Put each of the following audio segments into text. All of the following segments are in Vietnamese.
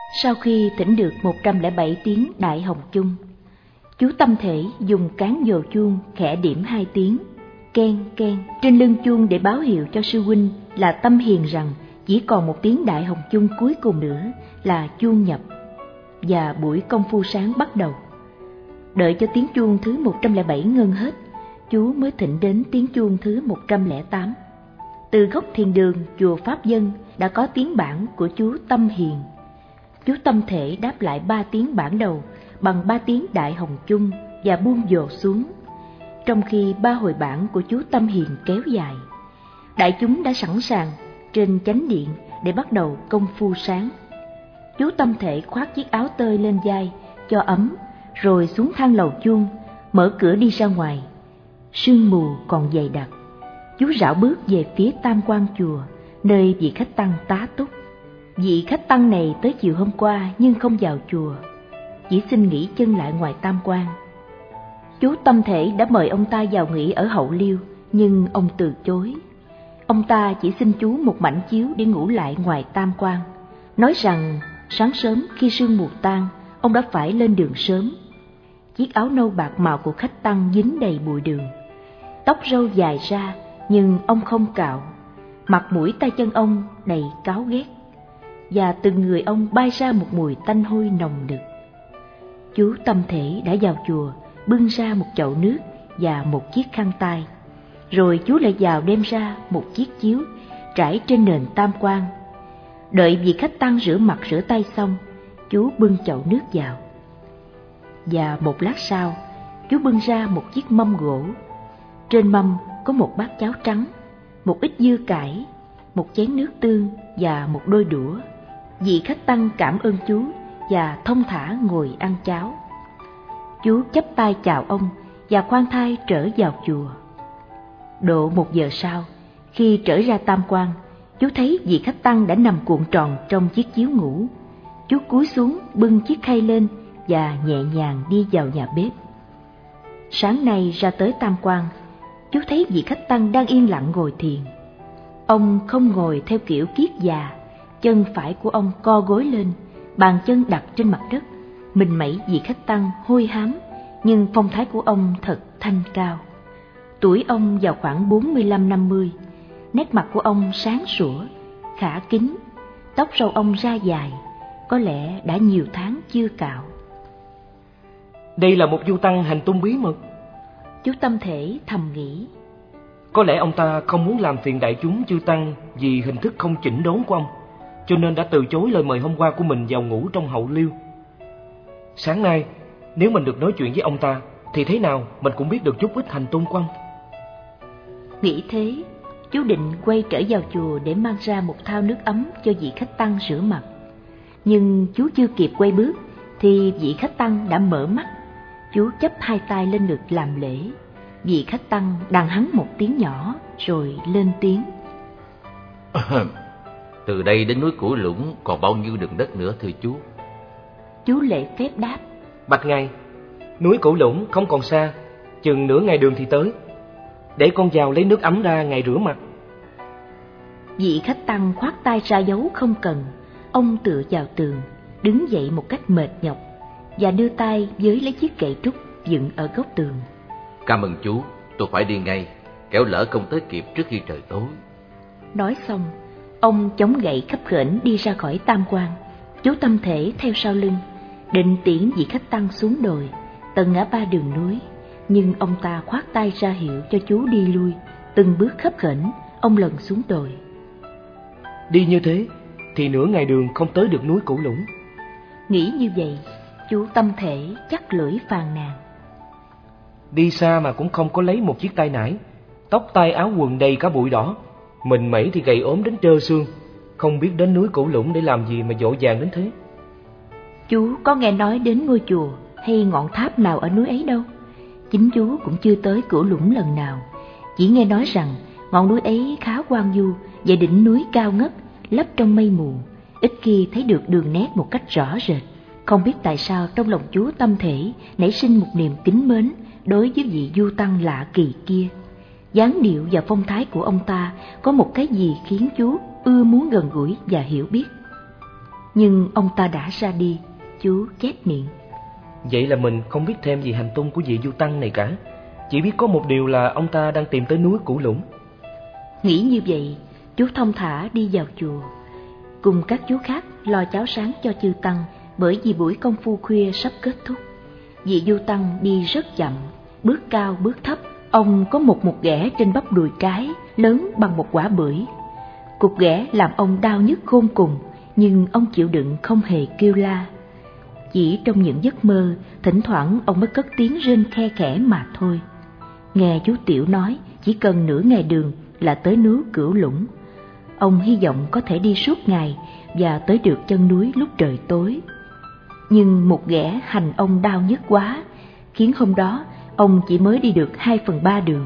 Sau khi thỉnh được 107 tiếng Đại Hồng Chung, chú Tâm Thể dùng cán dồ chuông khẽ điểm 2 tiếng keng keng trên lưng chuông để báo hiệu cho sư huynh là Tâm Hiền rằng chỉ còn 1 tiếng Đại Hồng Chung cuối cùng nữa là chuông nhập và buổi công phu sáng bắt đầu. Đợi cho tiếng chuông thứ 107 ngân hết, chú mới thỉnh đến tiếng chuông thứ 108. Từ góc thiền đường chùa Pháp Dân đã có tiếng bản của chú Tâm Hiền. Chú Tâm Thể đáp lại 3 tiếng bản đầu bằng 3 tiếng Đại Hồng Chung và buông dồ xuống, trong khi 3 hồi bản của chú Tâm Hiền kéo dài. Đại chúng đã sẵn sàng trên chánh điện để bắt đầu công phu sáng. Chú Tâm Thể khoác chiếc áo tơi lên vai cho ấm, rồi xuống thang lầu chuông, mở cửa đi ra ngoài. Sương mù còn dày đặc. Chú rảo bước về phía Tam Quan chùa, nơi vị khách tăng tá túc. Vị khách tăng này tới chiều hôm qua nhưng không vào chùa, chỉ xin nghỉ chân lại ngoài Tam Quan. Chú Tâm Thể đã mời ông ta vào nghỉ ở Hậu Liêu, nhưng ông từ chối. Ông ta chỉ xin chú một mảnh chiếu để ngủ lại ngoài Tam Quan, nói rằng sáng sớm khi sương mù tan, ông đã phải lên đường sớm. Chiếc áo nâu bạc màu của khách tăng dính đầy bụi đường. Tóc râu dài ra nhưng ông không cạo, mặt mũi tay chân ông đầy cáu ghét, và từ người ông bay ra một mùi tanh hôi nồng nực. Chú Tâm Thể đã vào chùa, bưng ra một chậu nước và một chiếc khăn tay, rồi chú lại vào đem ra một chiếc chiếu trải trên nền Tam Quan. Đợi vị khách tăng rửa mặt rửa tay xong, chú bưng chậu nước vào. Và một lát sau, chú bưng ra một chiếc mâm gỗ. Trên mâm có một bát cháo trắng, một ít dưa cải, một chén nước tương và một đôi đũa. Vị khách tăng cảm ơn chú và thông thả ngồi ăn cháo. Chú chắp tay chào ông và khoan thai trở vào chùa. Độ 1 giờ sau, khi trở ra Tam Quan, chú thấy vị khách tăng đã nằm cuộn tròn trong chiếc chiếu ngủ. Chú cúi xuống bưng chiếc khay lên và nhẹ nhàng đi vào nhà bếp. Sáng nay ra tới Tam Quan, chú thấy vị khách tăng đang yên lặng ngồi thiền. Ông không ngồi theo kiểu kiết già, chân phải của ông co gối lên, bàn chân đặt trên mặt đất. Mình mẩy vị khách tăng hôi hám, nhưng phong thái của ông thật thanh cao. Tuổi ông vào khoảng 45-50, nét mặt của ông sáng sủa, khả kính, tóc râu ông ra dài, có lẽ đã nhiều tháng chưa cạo. Đây là một du tăng hành tung bí mật, chú Tâm Thể thầm nghĩ. Có lẽ ông ta không muốn làm phiền đại chúng chư tăng vì hình thức không chỉnh đốn của ông, cho nên đã từ chối lời mời hôm qua của mình vào ngủ trong Hậu Liêu. Sáng nay, nếu mình được nói chuyện với ông ta, thì thế nào mình cũng biết được chút ít hành tung của ông. Nghĩ thế, chú định quay trở vào chùa để mang ra một thau nước ấm cho vị khách tăng rửa mặt. Nhưng chú chưa kịp quay bước, thì vị khách tăng đã mở mắt. Chú chắp 2 tay lên ngực làm lễ. Vị khách tăng đàn hắn một tiếng nhỏ, rồi lên tiếng. Từ đây đến núi Cửu Lũng còn bao nhiêu đường đất nữa thưa chú? Chú lễ phép đáp. Bạch ngài, núi Cửu Lũng không còn xa, chừng nửa ngày đường thì tới. Để con vào lấy nước ấm ra ngài rửa mặt. Vị khách tăng khoát tay ra dấu không cần. Ông tựa vào tường, đứng dậy một cách mệt nhọc và đưa tay với lấy chiếc kệ trúc dựng ở góc tường. Cảm ơn chú, tôi phải đi ngay, kẻo lỡ không tới kịp trước khi trời tối. Nói xong, ông chống gậy khấp khểnh đi ra khỏi Tam Quan. Chú Tâm Thể theo sau lưng, định tiễn vị khách tăng xuống đồi, tận ngã ba đường núi. Nhưng ông ta khoát tay ra hiệu cho chú đi lui. Từng bước khấp khểnh, ông lần xuống đồi. Đi như thế thì nửa ngày đường không tới được núi Cửu Lũng. Nghĩ như vậy, chú Tâm Thể chắc lưỡi phàn nàn. Đi xa mà cũng không có lấy một chiếc tay nải, tóc tai áo quần đầy cả bụi đỏ, mình mẩy thì gầy ốm đến trơ xương, không biết đến núi Cửu Lũng để làm gì mà vội vàng đến thế. Chú có nghe nói đến ngôi chùa hay ngọn tháp nào ở núi ấy đâu. Chính chú cũng chưa tới Cửu Lũng lần nào, chỉ nghe nói rằng ngọn núi ấy khá hoang vu và đỉnh núi cao ngất, lấp trong mây mù, ít khi thấy được đường nét một cách rõ rệt. Không biết tại sao trong lòng chú Tâm Thể nảy sinh một niềm kính mến đối với vị du tăng lạ kỳ kia. Dáng điệu và phong thái của ông ta có một cái gì khiến chú ưa muốn gần gũi và hiểu biết. nhưng ông ta đã ra đi. Chú chép miệng. Vậy là mình không biết thêm gì hành tung của vị Du Tăng này cả. Chỉ biết có một điều là ông ta đang tìm tới núi Cửu Lũng. Nghĩ như vậy, chú thong thả đi vào chùa, cùng các chú khác lo cháo sáng cho chư Tăng, bởi vì buổi công phu khuya sắp kết thúc. Vị Du Tăng đi rất chậm, bước cao bước thấp. Ông có một ghẻ trên bắp đùi trái, lớn bằng một quả bưởi. Cục ghẻ làm ông đau nhức khôn cùng, nhưng ông chịu đựng không hề kêu la. Chỉ trong những giấc mơ, thỉnh thoảng ông mới cất tiếng rên khe khẽ mà thôi. Nghe chú Tiểu nói chỉ cần nửa ngày đường là tới núi Cửu Lũng. Ông hy vọng có thể đi suốt ngày và tới được chân núi lúc trời tối. Nhưng một ghẻ hành ông đau nhức quá, khiến hôm đó ông chỉ mới đi được 2/3 đường.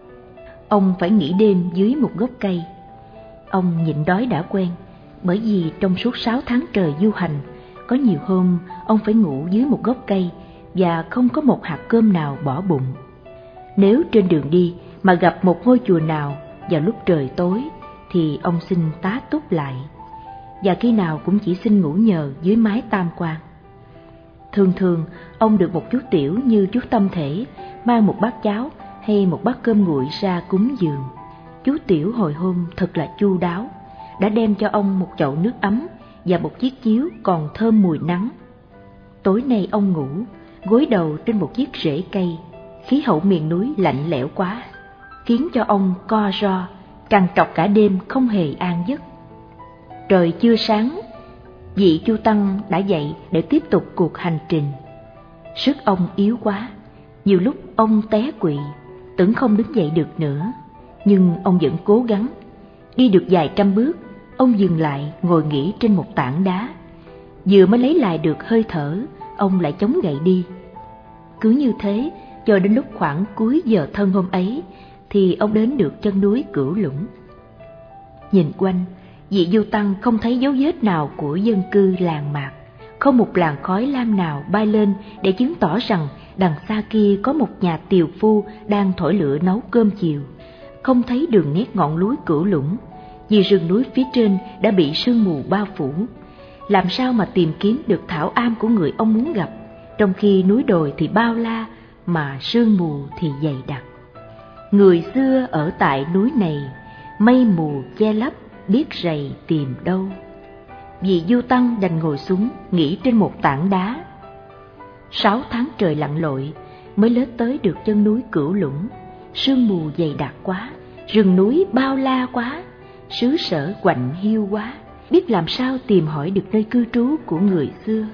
Ông phải nghỉ đêm dưới một gốc cây. Ông nhịn đói đã quen, bởi vì trong suốt 6 tháng trời du hành, có nhiều hôm ông phải ngủ dưới một gốc cây và không có một hạt cơm nào bỏ bụng. Nếu trên đường đi mà gặp một ngôi chùa nào vào lúc trời tối thì ông xin tá túc lại, và khi nào cũng chỉ xin ngủ nhờ dưới mái tam quan. Thường thường ông được một chú Tiểu như chú Tâm Thể mang một bát cháo hay một bát cơm nguội ra cúng dường. Chú Tiểu hồi hôm thật là chu đáo, đã đem cho ông một chậu nước ấm và một chiếc chiếu còn thơm mùi nắng. Tối nay ông ngủ gối đầu trên một chiếc rễ cây. Khí hậu miền núi lạnh lẽo quá, khiến cho ông co ro, trằn trọc cả đêm không hề an giấc. Trời chưa sáng, vị Chu Tăng đã dậy để tiếp tục cuộc hành trình. Sức ông yếu quá, nhiều lúc ông té quỵ, tưởng không đứng dậy được nữa. Nhưng ông vẫn cố gắng. Đi được vài trăm bước, ông dừng lại ngồi nghỉ trên một tảng đá. Vừa mới lấy lại được hơi thở, ông lại chống gậy đi. Cứ như thế, cho đến lúc khoảng cuối giờ thân hôm ấy, thì ông đến được chân núi Cửu Lũng. Nhìn quanh, vị Du Tăng không thấy dấu vết nào của dân cư làng mạc, không một làn khói lam nào bay lên để chứng tỏ rằng đằng xa kia có một nhà tiều phu đang thổi lửa nấu cơm chiều. Không thấy đường nét ngọn núi Cửu Lũng, vì rừng núi phía trên đã bị sương mù bao phủ. Làm sao mà tìm kiếm được thảo am của người ông muốn gặp, trong khi núi đồi thì bao la mà sương mù thì dày đặc. Người xưa ở tại núi này, mây mù che lấp, biết rầy tìm đâu. Vị Du Tăng đành ngồi xuống nghỉ trên một tảng đá. 6 tháng trời lặn lội mới lết tới được chân núi Cửu Lũng. Sương mù dày đặc quá, rừng núi bao la quá, xứ sở quạnh hiu quá, biết làm sao tìm hỏi được nơi cư trú của người xưa.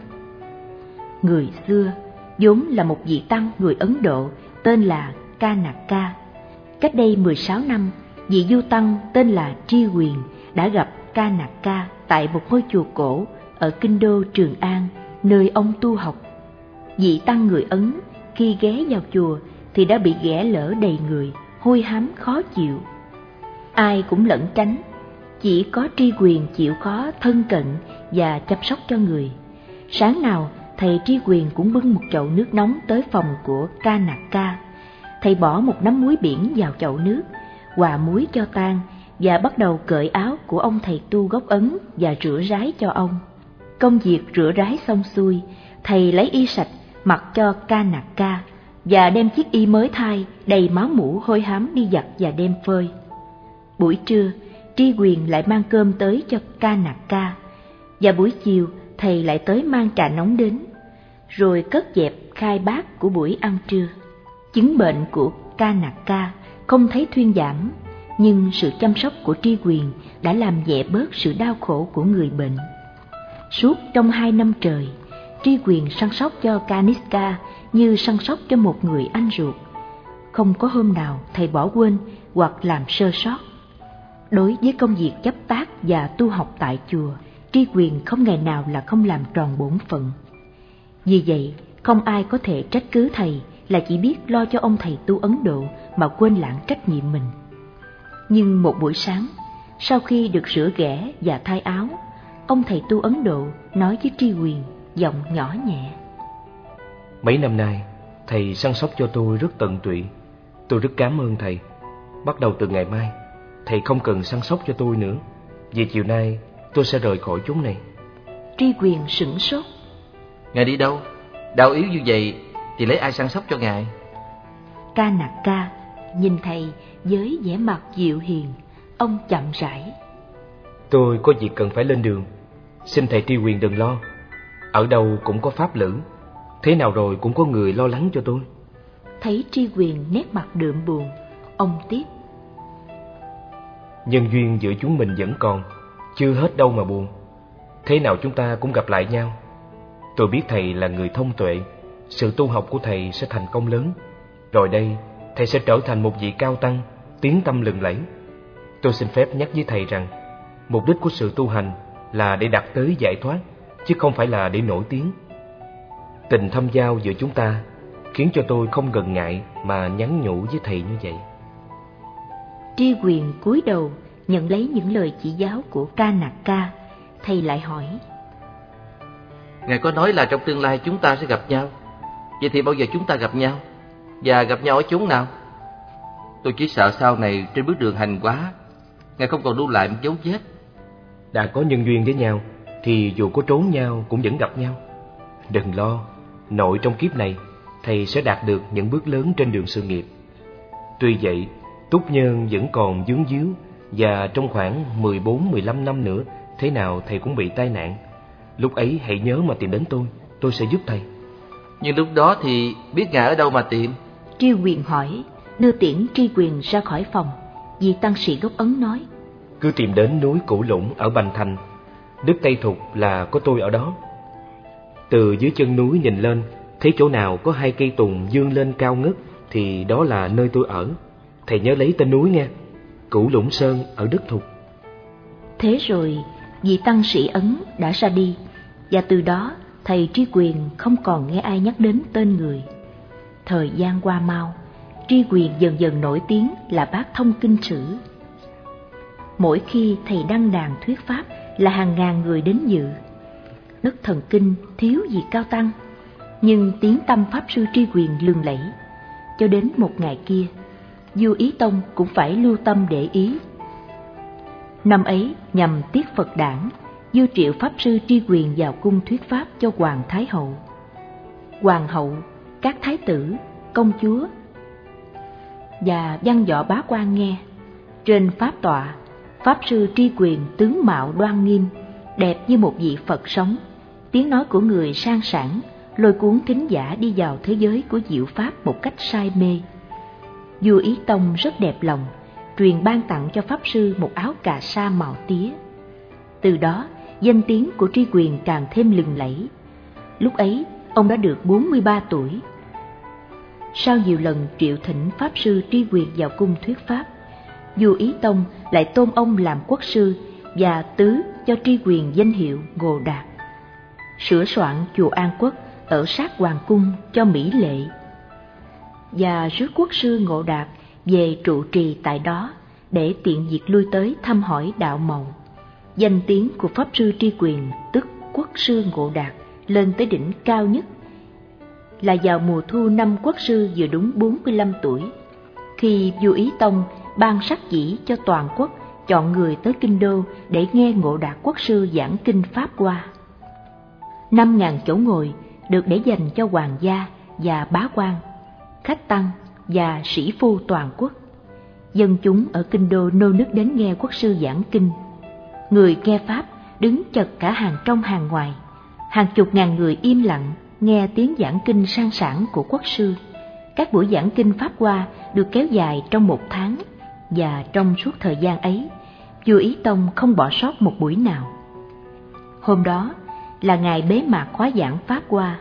Người xưa vốn là một vị tăng người Ấn Độ tên là Kanaka. Cách đây 16 năm, vị Du Tăng tên là Tri Quyền đã gặp Kanaka tại một ngôi chùa cổ ở kinh đô Trường An, nơi ông tu học. Vị tăng người Ấn khi ghé vào chùa thì đã bị ghẻ lở đầy người, hôi hám khó chịu. Ai cũng lẩn tránh, chỉ có Tri Quyền chịu khó thân cận và chăm sóc cho người. Sáng nào thầy Tri Quyền cũng bưng một chậu nước nóng tới phòng của Kanaka. Thầy bỏ một nắm muối biển vào chậu nước, hòa muối cho tan và bắt đầu cởi áo của ông thầy tu gốc Ấn và rửa ráy cho ông. Công việc rửa ráy xong xuôi, thầy lấy y sạch mặc cho Kanaka và đem chiếc y mới thay đầy máu mủ hôi hám đi giặt và đem phơi. Buổi trưa, Tri Quyền lại mang cơm tới cho Kanaka, và buổi chiều thầy lại tới mang trà nóng đến, rồi cất dẹp khai bát của buổi ăn trưa. Chứng bệnh của Kanaka không thấy thuyên giảm, nhưng sự chăm sóc của Tri Quyền đã làm nhẹ bớt sự đau khổ của người bệnh. Suốt trong 2 năm trời, Tri Quyền săn sóc cho Kaniska như săn sóc cho một người anh ruột. Không có hôm nào thầy bỏ quên hoặc làm sơ sót. Đối với công việc chấp tác và tu học tại chùa, Tri Quyền không ngày nào là không làm tròn bổn phận. Vì vậy, không ai có thể trách cứ thầy là chỉ biết lo cho ông thầy tu Ấn Độ mà quên lãng trách nhiệm mình. Nhưng một buổi sáng, sau khi được rửa ghẻ và thay áo, ông thầy tu Ấn Độ nói với Tri Quyền, giọng nhỏ nhẹ: Mấy năm nay, thầy săn sóc cho tôi rất tận tụy. Tôi rất cảm ơn thầy. Bắt đầu từ ngày mai, thầy không cần săn sóc cho tôi nữa, vì chiều nay tôi sẽ rời khỏi chốn này. Tri Quyền sửng sốt. Ngài đi đâu? Đau yếu như vậy thì lấy ai săn sóc cho ngài? Ca Nặc Ca nhìn thầy với vẻ mặt dịu hiền, ông chậm rãi. Tôi có việc cần phải lên đường, xin thầy Tri Quyền đừng lo. Ở đâu cũng có pháp lữ, thế nào rồi cũng có người lo lắng cho tôi. Thấy Tri Quyền nét mặt đượm buồn, ông tiếp. Nhân duyên giữa chúng mình vẫn còn, chưa hết đâu mà buồn. Thế nào chúng ta cũng gặp lại nhau. Tôi biết thầy là người thông tuệ, sự tu học của thầy sẽ thành công lớn. Rồi đây, thầy sẽ trở thành một vị cao tăng, tiếng tăm lừng lẫy. Tôi xin phép nhắc với thầy rằng, mục đích của sự tu hành là để đạt tới giải thoát, chứ không phải là để nổi tiếng. Tình thâm giao giữa chúng ta khiến cho tôi không ngần ngại mà nhắn nhủ với thầy như vậy. Tri Quyền cúi đầu nhận lấy những lời chỉ giáo của Ca Nặc Ca. Thầy lại hỏi. Ngài có nói là trong tương lai chúng ta sẽ gặp nhau. Vậy thì bao giờ chúng ta gặp nhau? Và gặp nhau ở chốn nào? Tôi chỉ sợ sau này trên bước đường hành quá, Ngài không còn lưu lại một dấu vết. Đã có nhân duyên với nhau thì dù có trốn nhau cũng vẫn gặp nhau. Đừng lo, nội trong kiếp này thầy sẽ đạt được những bước lớn trên đường sự nghiệp. Tuy vậy, túc nhân vẫn còn vướng víu, và trong khoảng 14-15 năm nữa thế nào thầy cũng bị tai nạn. Lúc ấy hãy nhớ mà tìm đến tôi sẽ giúp thầy. Nhưng lúc đó thì biết Ngài ở đâu mà tìm? Tri Quyền hỏi, đưa tiễn Tri Quyền ra khỏi phòng. Vị tăng sĩ gốc Ấn nói. Cứ tìm đến núi Cửu Lũng ở Bành Thành, Đức Tây Thục là có tôi ở đó. Từ dưới chân núi nhìn lên, thấy chỗ nào có 2 cây tùng vươn lên cao ngất thì đó là nơi tôi ở. Thầy nhớ lấy tên núi nghe, Cửu Lũng Sơn ở Đức Thục. Thế rồi vị tăng sĩ Ấn đã ra đi, và từ đó thầy Tri Quyền không còn nghe ai nhắc đến tên người. Thời gian qua mau, Tri Quyền dần dần nổi tiếng là bác thông kinh sử. Mỗi khi thầy đăng đàn thuyết pháp là hàng ngàn người đến dự. Đất Thần Kinh thiếu gì cao tăng, nhưng tiếng tăm pháp sư Tri Quyền lừng lẫy. Cho đến một ngày kia, Vua Ý Tông cũng phải lưu tâm để ý. Năm ấy nhằm tiết Phật đản, vua triệu pháp sư Tri Quyền vào cung thuyết pháp cho Hoàng Thái Hậu. Hoàng hậu, các thái tử, công chúa và văn võ bá quan nghe. Trên pháp tọa, pháp sư Tri Quyền tướng mạo đoan nghiêm, đẹp như một vị Phật sống. Tiếng nói của người sang sảng lôi cuốn thính giả đi vào thế giới của diệu pháp một cách say mê. Vua Ý Tông rất đẹp lòng, truyền ban tặng cho pháp sư một áo cà sa màu tía. Từ đó, danh tiếng của Tri Quyền càng thêm lừng lẫy. Lúc ấy, ông đã được 43 tuổi. Sau nhiều lần triệu thỉnh pháp sư Tri Quyền vào cung thuyết pháp, vua Ý Tông lại tôn ông làm quốc sư và tứ cho Tri Quyền danh hiệu Ngộ Đạt. Sửa soạn chùa An Quốc ở sát hoàng cung cho mỹ lệ, và rước quốc sư Ngộ Đạt về trụ trì tại đó để tiện việc lui tới thăm hỏi đạo mầu. Danh tiếng của pháp sư Tri Quyền tức quốc sư Ngộ Đạt lên tới đỉnh cao nhất là vào mùa thu năm quốc sư vừa đúng 45 tuổi, khi vua Ý Tông ban sắc chỉ cho toàn quốc chọn người tới kinh đô để nghe Ngộ Đạt quốc sư giảng kinh Pháp Hoa. 5.000 chỗ ngồi được để dành cho hoàng gia và bá quan, khách tăng và sĩ phu toàn quốc. Dân chúng ở kinh đô nô nức đến nghe quốc sư giảng kinh. Người nghe pháp đứng chật cả hàng trong hàng ngoài. Hàng chục ngàn người im lặng nghe tiếng giảng kinh sang sảng của quốc sư. Các buổi giảng kinh Pháp Hoa được kéo dài trong 1 tháng, và trong suốt thời gian ấy, vua Ý Tông không bỏ sót một buổi nào. Hôm đó là ngày bế mạc khóa giảng Pháp Hoa.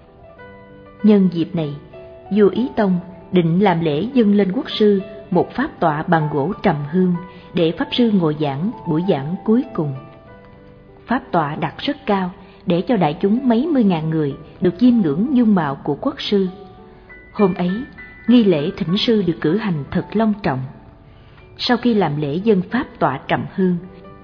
Nhân dịp này, vua Ý Tông định làm lễ dâng lên quốc sư một pháp tọa bằng gỗ trầm hương để pháp sư ngồi giảng buổi giảng cuối cùng. Pháp tọa đặt rất cao để cho đại chúng mấy mươi ngàn người được chiêm ngưỡng dung mạo của quốc sư. Hôm ấy, nghi lễ thỉnh sư được cử hành thật long trọng. Sau khi làm lễ dâng pháp tọa trầm hương,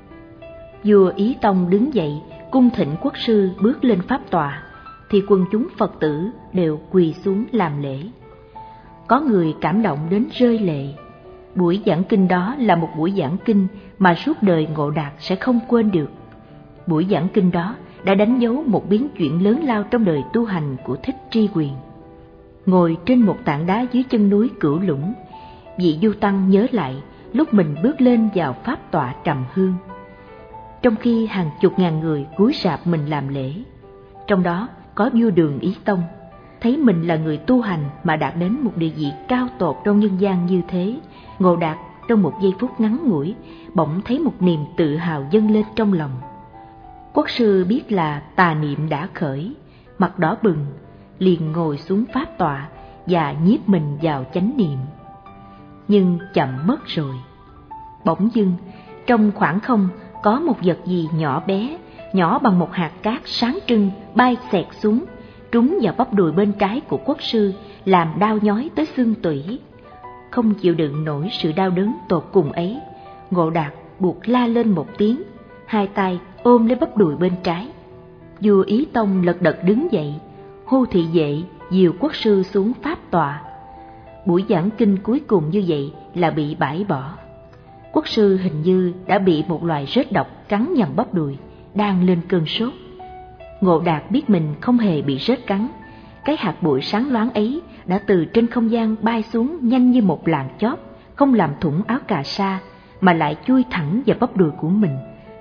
vua Ý Tông đứng dậy cung thỉnh quốc sư bước lên pháp tọa, thì quần chúng Phật tử đều quỳ xuống làm lễ. Có người cảm động đến rơi lệ. Buổi giảng kinh đó là một buổi giảng kinh mà suốt đời Ngộ Đạt sẽ không quên được. Buổi giảng kinh đó đã đánh dấu một biến chuyển lớn lao trong đời tu hành của Thích Tri Quyền. Ngồi trên một tảng đá dưới chân núi Cửu Lũng, vị Du Tăng nhớ lại lúc mình bước lên vào pháp tọa trầm hương, trong khi hàng chục ngàn người cúi rạp mình làm lễ. Trong đó có vua Đường Ý Tông, thấy mình là người tu hành mà đạt đến một địa vị cao tột trong nhân gian như thế. Ngộ Đạt trong một giây phút ngắn ngủi bỗng thấy một niềm tự hào dâng lên trong lòng. Quốc sư biết là tà niệm đã khởi, mặt đỏ bừng, liền ngồi xuống pháp tọa và nhiếp mình vào chánh niệm. Nhưng chậm mất rồi. Bỗng dưng, trong khoảng không có một vật gì nhỏ bé, nhỏ bằng một hạt cát sáng trưng bay xẹt xuống, trúng vào bắp đùi bên trái của quốc sư, làm đau nhói tới xương tủy. Không chịu đựng nổi sự đau đớn tột cùng ấy, Ngộ Đạt buộc la lên một tiếng, hai tay ôm lấy bắp đùi bên trái. Vua Ý Tông lật đật đứng dậy, hô thị vệ dìu quốc sư xuống pháp tọa. Buổi giảng kinh cuối cùng như vậy là bị bãi bỏ. Quốc sư hình như đã bị một loài rết độc cắn nhầm bắp đùi, đang lên cơn sốt. Ngộ Đạt biết mình không hề bị rết cắn. Cái hạt bụi sáng loáng ấy đã từ trên không gian bay xuống nhanh như một làn chóp, không làm thủng áo cà sa mà lại chui thẳng vào bắp đùi của mình.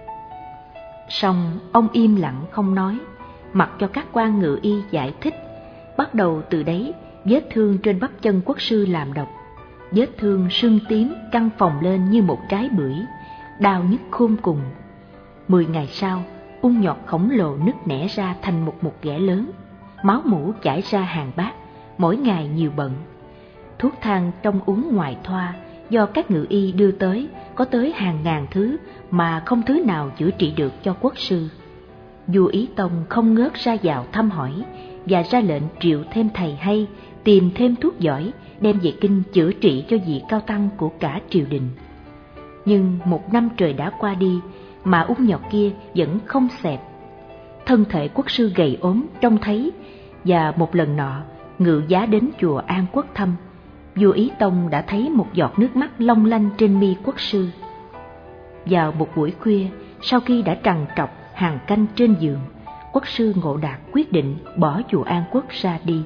Song ông im lặng không nói, mặc cho các quan ngự y giải thích. Bắt đầu từ đấy, vết thương trên bắp chân quốc sư làm độc. Vết thương sưng tím căng phồng lên như một trái bưởi, đau nhức khôn cùng. 10 ngày sau, ung nhọt khổng lồ nứt nẻ ra thành một ghẻ lớn, máu mủ chảy ra hàng bát, mỗi ngày nhiều bận. Thuốc thang trong uống ngoài thoa do các ngự y đưa tới có tới hàng ngàn thứ mà không thứ nào chữa trị được cho quốc sư. Vua Ý Tông không ngớt ra vào thăm hỏi và ra lệnh triệu thêm thầy hay, tìm thêm thuốc giỏi, đem về kinh chữa trị cho vị cao tăng của cả triều đình. Nhưng 1 năm trời đã qua đi mà ung nhọt kia vẫn không xẹp. Thân thể quốc sư gầy ốm trông thấy, và một lần nọ ngự giá đến chùa An Quốc thăm, vua Ý Tông đã thấy một giọt nước mắt long lanh trên mi quốc sư. Vào một buổi khuya, sau khi đã trằn trọc hàng canh trên giường, quốc sư Ngộ Đạt quyết định bỏ chùa An Quốc ra đi.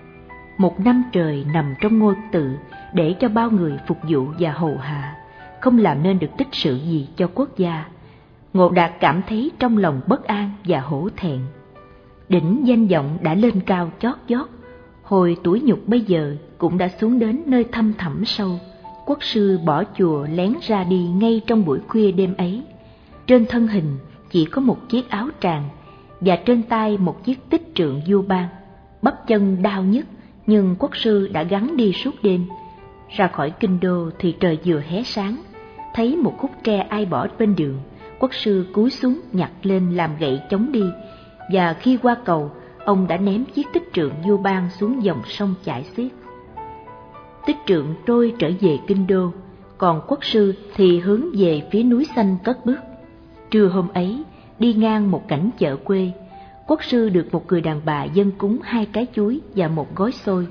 1 năm trời nằm trong ngôi tự để cho bao người phục vụ và hầu hạ, không làm nên được tích sự gì cho quốc gia. Ngộ Đạt cảm thấy trong lòng bất an và hổ thẹn. Đỉnh danh vọng đã lên cao chót vót, hồi tuổi nhục bây giờ cũng đã xuống đến nơi thăm thẳm sâu. Quốc sư bỏ chùa lén ra đi ngay trong buổi khuya đêm ấy. Trên thân hình chỉ có một chiếc áo tràng và trên tay một chiếc tích trượng vua ban. Bắp chân đau nhức, nhưng quốc sư đã gắng đi suốt đêm. Ra khỏi kinh đô thì trời vừa hé sáng, thấy một khúc tre ai bỏ bên đường, quốc sư cúi xuống nhặt lên làm gậy chống đi, và khi qua cầu, ông đã ném chiếc tích trượng vua ban xuống dòng sông chảy xiết. Tích trượng trôi trở về kinh đô, còn quốc sư thì hướng về phía núi xanh cất bước. Trưa hôm ấy, đi ngang một cảnh chợ quê, quốc sư được một người đàn bà dâng cúng 2 cái chuối và một gói xôi.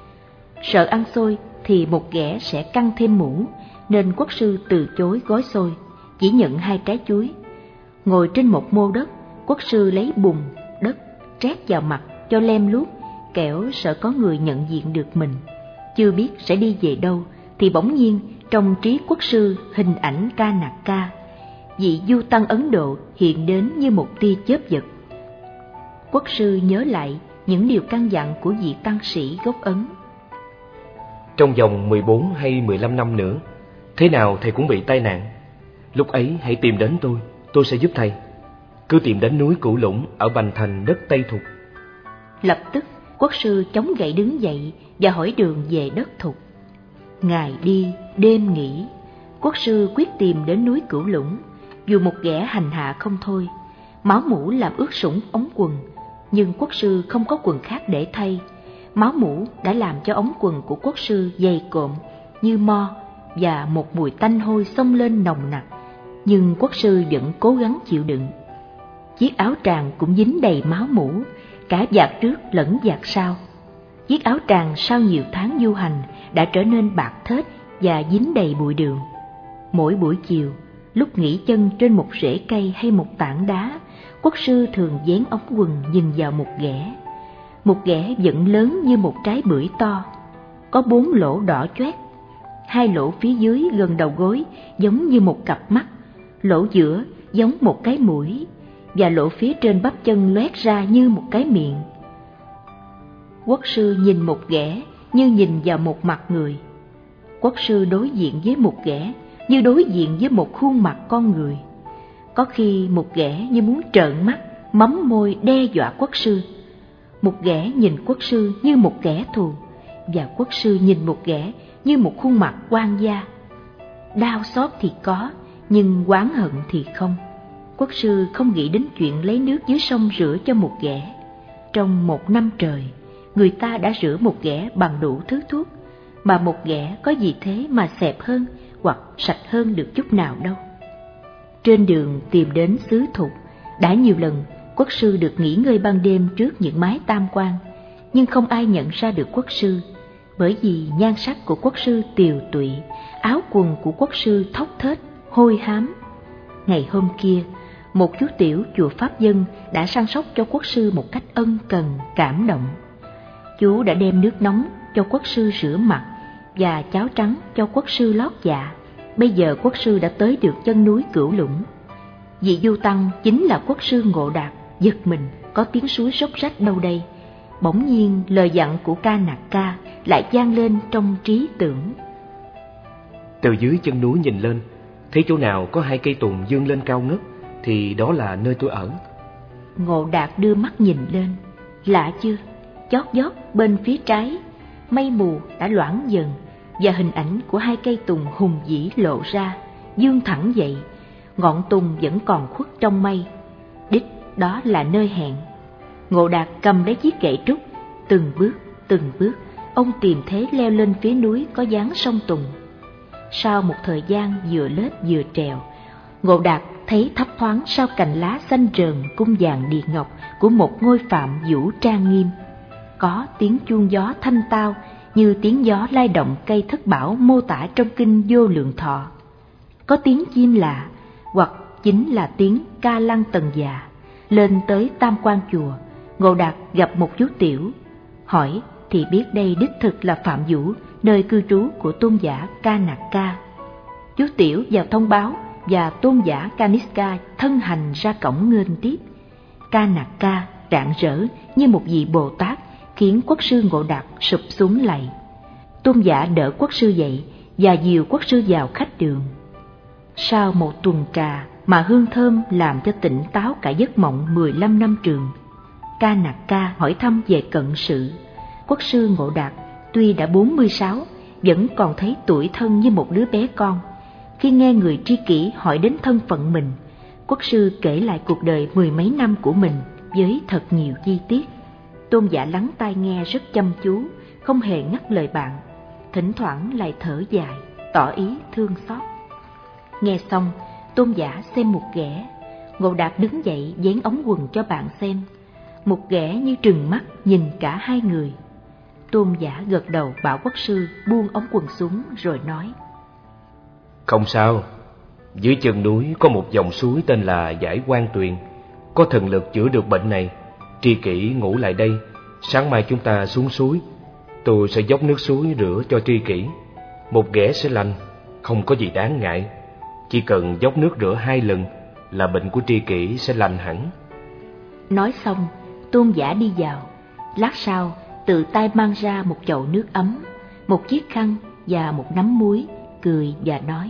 Sợ ăn xôi thì một ghẻ sẽ căng thêm mũ, nên quốc sư từ chối gói xôi, chỉ nhận 2 trái chuối. Ngồi trên một mô đất, quốc sư lấy bùn, đất trét vào mặt cho lem luốc, kẻo sợ có người nhận diện được mình. Chưa biết sẽ đi về đâu, thì bỗng nhiên trong trí quốc sư hình ảnh Ca Nạc Ca, vị du tăng Ấn Độ hiện đến như một tia chớp giật. Quốc sư nhớ lại những điều căn dặn của vị tăng sĩ gốc Ấn. Trong vòng 14 hay 15 năm nữa, thế nào thầy cũng bị tai nạn. Lúc ấy hãy tìm đến tôi sẽ giúp thầy. Cứ tìm đến núi Cửu Lũng ở Bành Thành, đất Tây Thục. Lập tức quốc sư chống gậy đứng dậy và hỏi đường về đất Thục. Ngày đi đêm nghỉ, quốc sư quyết tìm đến núi Cửu Lũng. Dù một ghẻ hành hạ không thôi, máu mủ làm ướt sũng ống quần, nhưng quốc sư không có quần khác để thay. Máu mủ đã làm cho ống quần của quốc sư dày cộm như mo, và một mùi tanh hôi xông lên nồng nặc, nhưng quốc sư vẫn cố gắng chịu đựng. Chiếc áo tràng cũng dính đầy máu mủ, cả vạt trước lẫn vạt sau. Chiếc áo tràng sau nhiều tháng du hành đã trở nên bạc thết và dính đầy bụi đường. Mỗi buổi chiều, lúc nghỉ chân trên một rễ cây hay một tảng đá, Quốc sư thường vén ống quần nhìn vào một ghẻ. Một ghẻ vẫn lớn như một trái bưởi to, có 4 lỗ đỏ choét. 2 lỗ phía dưới gần đầu gối giống như một cặp mắt, lỗ giữa giống một cái mũi, và lỗ phía trên bắp chân loét ra như một cái miệng. Quốc sư nhìn một ghẻ như nhìn vào một mặt người. Quốc sư đối diện với một ghẻ như đối diện với một khuôn mặt con người. Có khi một ghẻ như muốn trợn mắt, mắm môi đe dọa quốc sư. Một ghẻ nhìn quốc sư như một kẻ thù, và quốc sư nhìn một ghẻ như một khuôn mặt oan gia. Đau xót thì có, nhưng oán hận thì không. Quốc sư không nghĩ đến chuyện lấy nước dưới sông rửa cho một ghẻ. Trong 1 năm trời, người ta đã rửa một ghẻ bằng đủ thứ thuốc, mà một ghẻ có gì thế mà xẹp hơn hoặc sạch hơn được chút nào đâu. Trên đường tìm đến xứ Thục, đã nhiều lần quốc sư được nghỉ ngơi ban đêm trước những mái tam quan, nhưng không ai nhận ra được quốc sư, bởi vì nhan sắc của quốc sư tiều tụy, áo quần của quốc sư thóc thết, hôi hám. Ngày hôm kia, một chú tiểu chùa Pháp Dân đã săn sóc cho quốc sư một cách ân cần, cảm động. Chú đã đem nước nóng cho quốc sư rửa mặt và cháo trắng cho quốc sư lót dạ. Bây giờ quốc sư đã tới được chân núi Cửu Lũng. Vị Du Tăng chính là quốc sư Ngộ Đạt. Giật mình, có tiếng suối róc rách đâu đây. Bỗng nhiên lời dặn của Ca Nạc Ca lại vang lên trong trí tưởng. Từ dưới chân núi nhìn lên, thấy chỗ nào có 2 cây tùng dương lên cao ngất thì đó là nơi tôi ở. Ngộ Đạt đưa mắt nhìn lên, lạ chưa? Chót vót bên phía trái, mây mù đã loãng dần, và hình ảnh của 2 cây tùng hùng vĩ lộ ra, dương thẳng dậy. Ngọn tùng vẫn còn khuất trong mây. Đích đó là nơi hẹn. Ngộ Đạt cầm lấy chiếc gậy trúc, từng bước, ông tìm thế leo lên phía núi có dáng sông Tùng. Sau một thời gian vừa lết vừa trèo, Ngộ Đạt thấy thấp thoáng sau cành lá xanh rờn cung vàng địa ngọc của một ngôi phạm vũ trang nghiêm. Có tiếng chuông gió thanh tao như tiếng gió lay động cây thất bảo mô tả trong kinh Vô Lượng Thọ. Có tiếng chim lạ, hoặc chính là tiếng ca lăng tần già. Lên tới Tam Quan chùa, Ngộ Đạt gặp một chú tiểu. Hỏi thì biết đây đích thực là Phạm Vũ, nơi cư trú của tôn giả Ca Nạc Ca. Chú tiểu vào thông báo, và tôn giả Kaniska thân hành ra cổng nghênh tiếp. Ca Nạc Ca rạng rỡ như một vị Bồ Tát, khiến quốc sư Ngộ Đạt sụp xuống lạy. Tôn giả đỡ quốc sư dậy và dìu quốc sư vào khách đường. Sau một tuần trà mà hương thơm làm cho tỉnh táo cả giấc mộng 15 năm trường, Ca Nạc Ca hỏi thăm về cận sự. Quốc sư Ngộ Đạt tuy đã 46, vẫn còn thấy tuổi thân như một đứa bé con. Khi nghe người tri kỷ hỏi đến thân phận mình, quốc sư kể lại cuộc đời 10 mấy năm của mình với thật nhiều chi tiết. Tôn giả lắng tai nghe rất chăm chú, không hề ngắt lời bạn, thỉnh thoảng lại thở dài, tỏ ý thương xót. Nghe xong, tôn giả xem một ghẻ. Ngộ Đạt đứng dậy vén ống quần cho bạn xem. Một ghẻ như trừng mắt nhìn cả 2 người. Tôn giả gật đầu bảo quốc sư buông ống quần xuống rồi nói: Không sao, dưới chân núi có một dòng suối tên là Giải Quan Tuyền, có thần lực chữa được bệnh này. Tri kỷ ngủ lại đây, sáng mai chúng ta xuống suối. Tôi sẽ dốc nước suối rửa cho tri kỷ. Một ghẻ sẽ lành, không có gì đáng ngại. Chỉ cần dốc nước rửa 2 lần là bệnh của tri kỷ sẽ lành hẳn. Nói xong, tôn giả đi vào. Lát sau, tự tay mang ra một chậu nước ấm, một chiếc khăn và một nắm muối, cười và nói: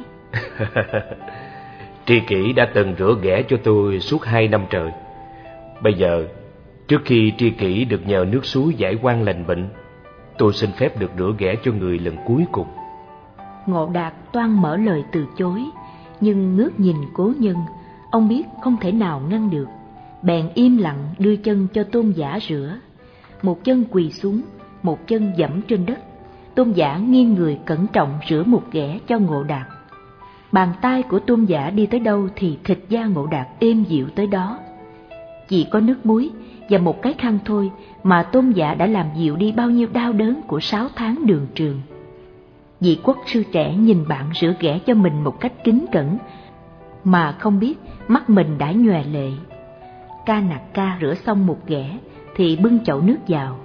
Tri kỷ đã từng rửa ghẻ cho tôi suốt 2 năm trời. Bây giờ, trước khi tri kỷ được nhờ nước suối giải oan lành bệnh, tôi xin phép được rửa ghẻ cho người lần cuối cùng. Ngộ Đạt toan mở lời từ chối, nhưng ngước nhìn cố nhân, ông biết không thể nào ngăn được, bèn im lặng đưa chân cho tôn giả rửa. Một chân quỳ xuống, một chân dẫm trên đất. Tôn giả nghiêng người cẩn trọng rửa một ghẻ cho Ngộ Đạt. Bàn tay của tôn giả đi tới đâu thì thịt da Ngộ Đạt êm dịu tới đó. Chỉ có nước muối và một cái khăn thôi mà tôn giả đã làm dịu đi bao nhiêu đau đớn của 6 tháng đường trường. Vị quốc sư trẻ nhìn bạn rửa ghẻ cho mình một cách kính cẩn, mà không biết mắt mình đã nhòe lệ. Ca Nặc Ca rửa xong một ghẻ thì bưng chậu nước vào.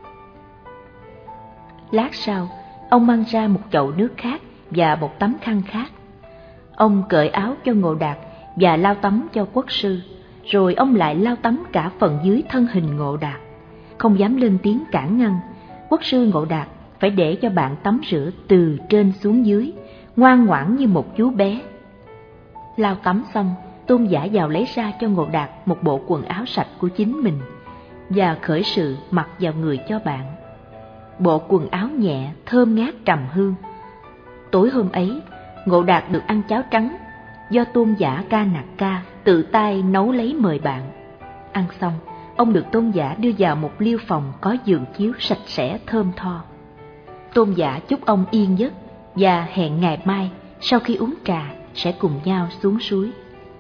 Lát sau, ông mang ra một chậu nước khác và một tấm khăn khác. Ông cởi áo cho Ngộ Đạt và lau tắm cho Quốc sư, rồi ông lại lau tắm cả phần dưới thân hình Ngộ Đạt. Không dám lên tiếng cản ngăn, Quốc sư Ngộ Đạt phải để cho bạn tắm rửa từ trên xuống dưới, ngoan ngoãn như một chú bé. Lau tắm xong, Tôn giả vào lấy ra cho Ngộ Đạt một bộ quần áo sạch của chính mình và khởi sự mặc vào người cho bạn. Bộ quần áo nhẹ, thơm ngát trầm hương. Tối hôm ấy, Ngộ Đạt được ăn cháo trắng do tôn giả Ca Nặc Ca tự tay nấu lấy mời bạn. Ăn xong, ông được tôn giả đưa vào một liêu phòng có giường chiếu sạch sẽ thơm tho. Tôn giả chúc ông yên giấc và hẹn ngày mai sau khi uống trà sẽ cùng nhau xuống suối.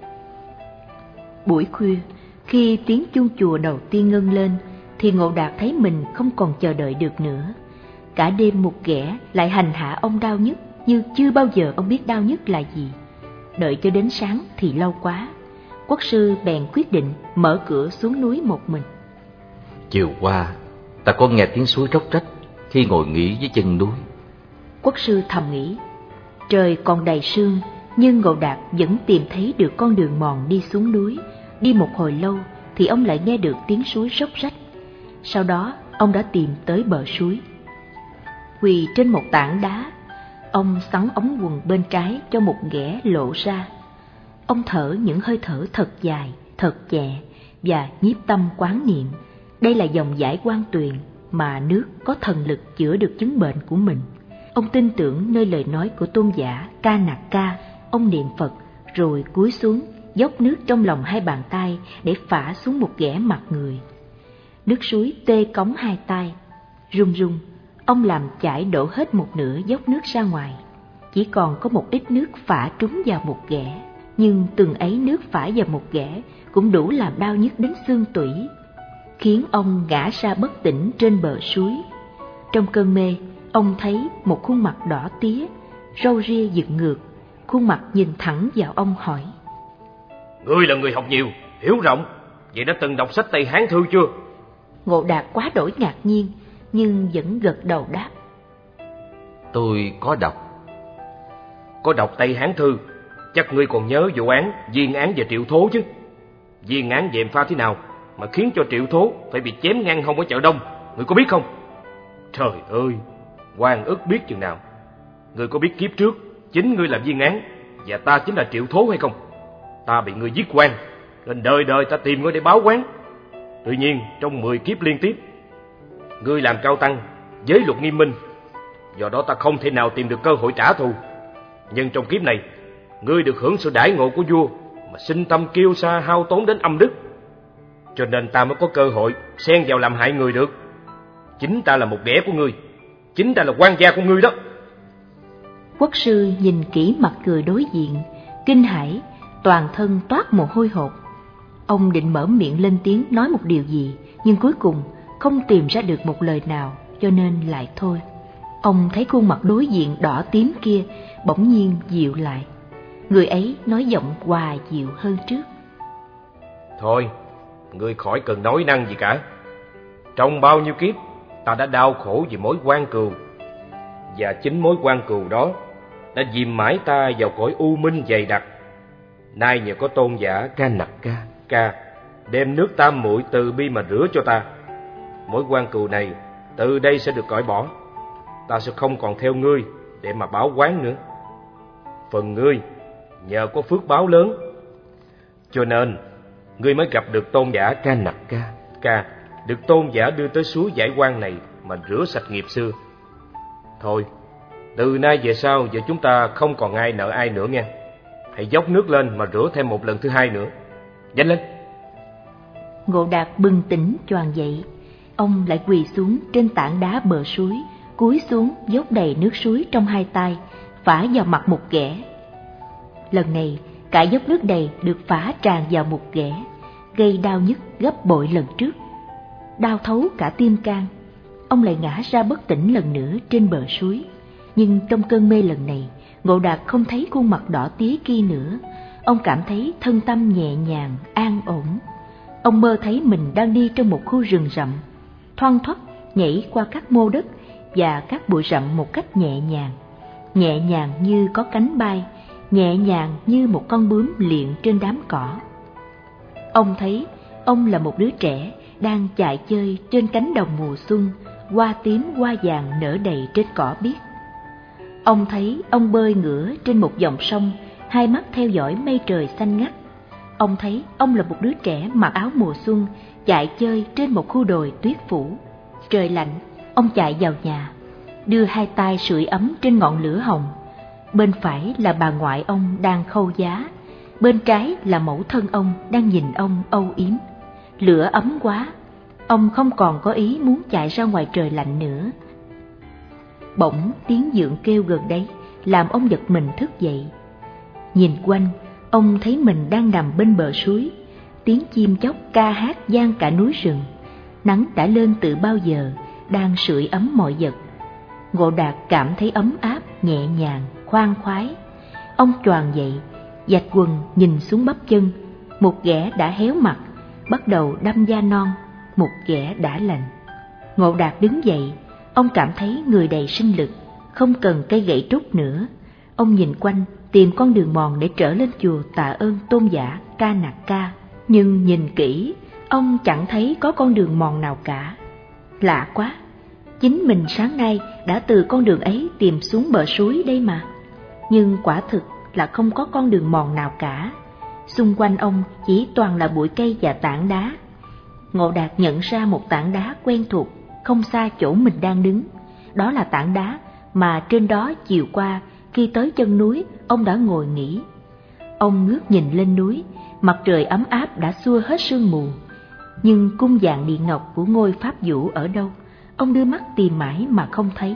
Buổi khuya, khi tiếng chuông chùa đầu tiên ngân lên thì Ngộ Đạt thấy mình không còn chờ đợi được nữa. Cả đêm một ghẻ lại hành hạ ông đau nhức như chưa bao giờ ông biết đau nhức là gì. Đợi cho đến sáng thì lâu quá. Quốc sư bèn quyết định mở cửa xuống núi một mình. Chiều qua, ta có nghe tiếng suối róc rách khi ngồi nghỉ dưới chân núi. Quốc sư thầm nghĩ, trời còn đầy sương, nhưng Ngộ Đạt vẫn tìm thấy được con đường mòn đi xuống núi. Đi một hồi lâu thì ông lại nghe được tiếng suối róc rách. Sau đó ông đã tìm tới bờ suối. Quỳ trên một tảng đá, ông xắn ống quần bên trái cho một ghẻ lộ ra. Ông thở những hơi thở thật dài, thật nhẹ và nhiếp tâm quán niệm. Đây là dòng dải Quan Tuyền mà nước có thần lực chữa được chứng bệnh của mình. Ông tin tưởng nơi lời nói của tôn giả Ca Nặc Ca. Ông niệm Phật rồi cúi xuống, dốc nước trong lòng hai bàn tay để phả xuống một ghẻ mặt người. Nước suối tê cống hai tay, rung rung. Ông làm chảy đổ hết một nửa dốc nước ra ngoài. Chỉ còn có một ít nước phả trúng vào một ghẻ, nhưng từng ấy nước phả vào một ghẻ cũng đủ làm đau nhức đến xương tủy, khiến ông ngã ra bất tỉnh trên bờ suối. Trong cơn mê, ông thấy một khuôn mặt đỏ tía, râu ria dựng ngược. Khuôn mặt nhìn thẳng vào ông hỏi: Ngươi là người học nhiều, hiểu rộng, vậy đã từng đọc sách Tây Hán Thư chưa? Ngộ Đạt quá đổi ngạc nhiên, nhưng vẫn gật đầu đáp: Tôi có đọc. Có đọc Tây Hán Thư, chắc ngươi còn nhớ vụ án Viên Án và Triệu Thố chứ. Viên Án dèm pha thế nào mà khiến cho Triệu Thố phải bị chém ngang hông ở chợ Đông, ngươi có biết không? Trời ơi, oan ức biết chừng nào. Ngươi có biết kiếp trước chính ngươi là Viên Án và ta chính là Triệu Thố hay không? Ta bị ngươi giết oan, nên đời đời ta tìm ngươi để báo oán. Tuy nhiên trong 10 kiếp liên tiếp, ngươi làm cao tăng, giới luật nghiêm minh, do đó ta không thể nào tìm được cơ hội trả thù. Nhưng trong kiếp này, ngươi được hưởng sự đãi ngộ của vua mà sinh tâm kiêu sa hao tốn đến âm đức, cho nên ta mới có cơ hội xen vào làm hại người được. Chính ta là một ghẻ của ngươi, chính ta là quan gia của ngươi đó. Quốc sư nhìn kỹ mặt người đối diện, kinh hãi, toàn thân toát mồ hôi hột. Ông định mở miệng lên tiếng nói một điều gì, nhưng cuối cùng không tìm ra được một lời nào, cho nên lại thôi. Ông thấy khuôn mặt đối diện đỏ tím kia bỗng nhiên dịu lại. Người ấy nói giọng hòa dịu hơn trước: Thôi, ngươi khỏi cần nói năng gì cả. Trong bao nhiêu kiếp, ta đã đau khổ vì mối oan cừu, và chính mối oan cừu đó đã dìm mãi ta vào cõi u minh dày đặc. Nay nhờ có tôn giả Ca Nặc Ca đem nước tam muội từ bi mà rửa cho ta, mối oan cừu này từ đây sẽ được cởi bỏ. Ta sẽ không còn theo ngươi để mà báo oán nữa. Phần ngươi nhờ có phước báo lớn, cho nên ngươi mới gặp được tôn giả Ca Nặc Ca, được tôn giả đưa tới suối giải oan này mà rửa sạch nghiệp xưa. Thôi, từ nay về sau vợ chúng ta không còn ai nợ ai nữa nghe. Hãy dốc nước lên mà rửa thêm một lần thứ hai nữa. Nhanh lên. Ngộ Đạt bừng tỉnh choàng dậy. Ông lại quỳ xuống trên tảng đá bờ suối, cúi xuống dốc đầy nước suối trong hai tay, phả vào mặt một ghẻ. Lần này cả dốc nước đầy được phả tràn vào một ghẻ, gây đau nhức gấp bội lần trước, đau thấu cả tim can. Ông lại ngã ra bất tỉnh lần nữa trên bờ suối. Nhưng trong cơn mê lần này, Ngộ Đạt không thấy khuôn mặt đỏ tía kia nữa. Ông cảm thấy thân tâm nhẹ nhàng, an ổn. ông mơ thấy mình đang đi trong một khu rừng rậm, thoăn thoắt nhảy qua các mô đất và các bụi rậm một cách nhẹ nhàng như có cánh bay, nhẹ nhàng như một con bướm liệng trên đám cỏ. Ông thấy ông là một đứa trẻ đang chạy chơi trên cánh đồng mùa xuân, hoa tím hoa vàng nở đầy trên cỏ biếc. Ông thấy ông bơi ngửa trên một dòng sông, hai mắt theo dõi mây trời xanh ngắt. Ông thấy ông là một đứa trẻ mặc áo mùa xuân, chạy chơi trên một khu đồi tuyết phủ. Trời lạnh, ông chạy vào nhà, đưa hai tay sưởi ấm trên ngọn lửa hồng. Bên phải là bà ngoại ông đang khâu giá, bên trái là mẫu thân ông đang nhìn ông âu yếm. Lửa ấm quá, ông không còn có ý muốn chạy ra ngoài trời lạnh nữa. Bỗng tiếng dượng kêu gần đấy làm ông giật mình thức dậy. Nhìn quanh, ông thấy mình đang nằm bên bờ suối. Tiếng chim chóc ca hát vang cả núi rừng. Nắng đã lên từ bao giờ, đang sưởi ấm mọi vật. Ngộ Đạt cảm thấy ấm áp, nhẹ nhàng, khoan khoái. Ông choàng dậy, vạch quần nhìn xuống bắp chân. Một ghẻ đã héo mặt, bắt đầu đâm da non, một ghẻ đã lành. Ngộ Đạt đứng dậy, ông cảm thấy người đầy sinh lực, không cần cây gậy trúc nữa. Ông nhìn quanh, tìm con đường mòn để trở lên chùa tạ ơn tôn giả Ca Nạc Ca. Nhưng nhìn kỹ, ông chẳng thấy có con đường mòn nào cả. Lạ quá, chính mình sáng nay đã từ con đường ấy tìm xuống bờ suối đây mà. Nhưng quả thực là không có con đường mòn nào cả. Xung quanh ông chỉ toàn là bụi cây và tảng đá. Ngộ Đạt nhận ra một tảng đá quen thuộc không xa chỗ mình đang đứng. Đó là tảng đá mà trên đó chiều qua khi tới chân núi ông đã ngồi nghỉ. Ông ngước nhìn lên núi, mặt trời ấm áp đã xua hết sương mù. Nhưng cung vàng điện ngọc của ngôi Pháp Vũ ở đâu? Ông đưa mắt tìm mãi mà không thấy.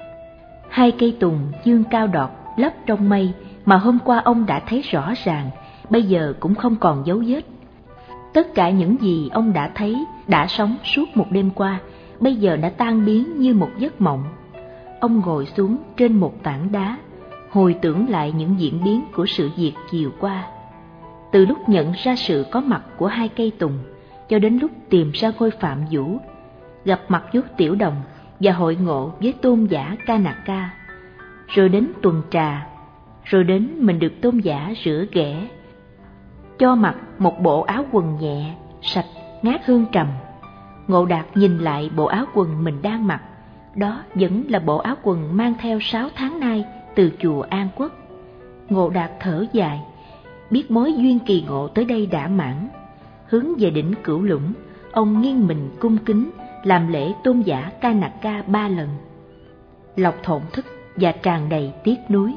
Hai cây tùng dương cao đọt lấp trong mây mà hôm qua ông đã thấy rõ ràng, bây giờ cũng không còn dấu vết. Tất cả những gì ông đã thấy, đã sống suốt một đêm qua, bây giờ đã tan biến như một giấc mộng. Ông ngồi xuống trên một tảng đá, hồi tưởng lại những diễn biến của sự việc chiều qua. Từ lúc nhận ra sự có mặt của hai cây tùng, cho đến lúc tìm ra ngôi Phạm Vũ, gặp mặt Vốt Tiểu Đồng và hội ngộ với tôn giả Ca Nạc Ca, rồi đến tuần trà, rồi đến mình được tôn giả rửa ghẻ, cho mặc một bộ áo quần nhẹ, sạch, ngát hương trầm. Ngộ Đạt nhìn lại bộ áo quần mình đang mặc, đó vẫn là bộ áo quần mang theo 6 tháng nay từ chùa An Quốc. Ngộ Đạt thở dài, biết mối duyên kỳ ngộ tới đây đã mãn. Hướng về đỉnh Cửu Lũng, ông nghiêng mình cung kính làm lễ tôn giả Ca Nạc Ca 3 lần. Lộc thổn thức và tràn đầy tiếc nuối.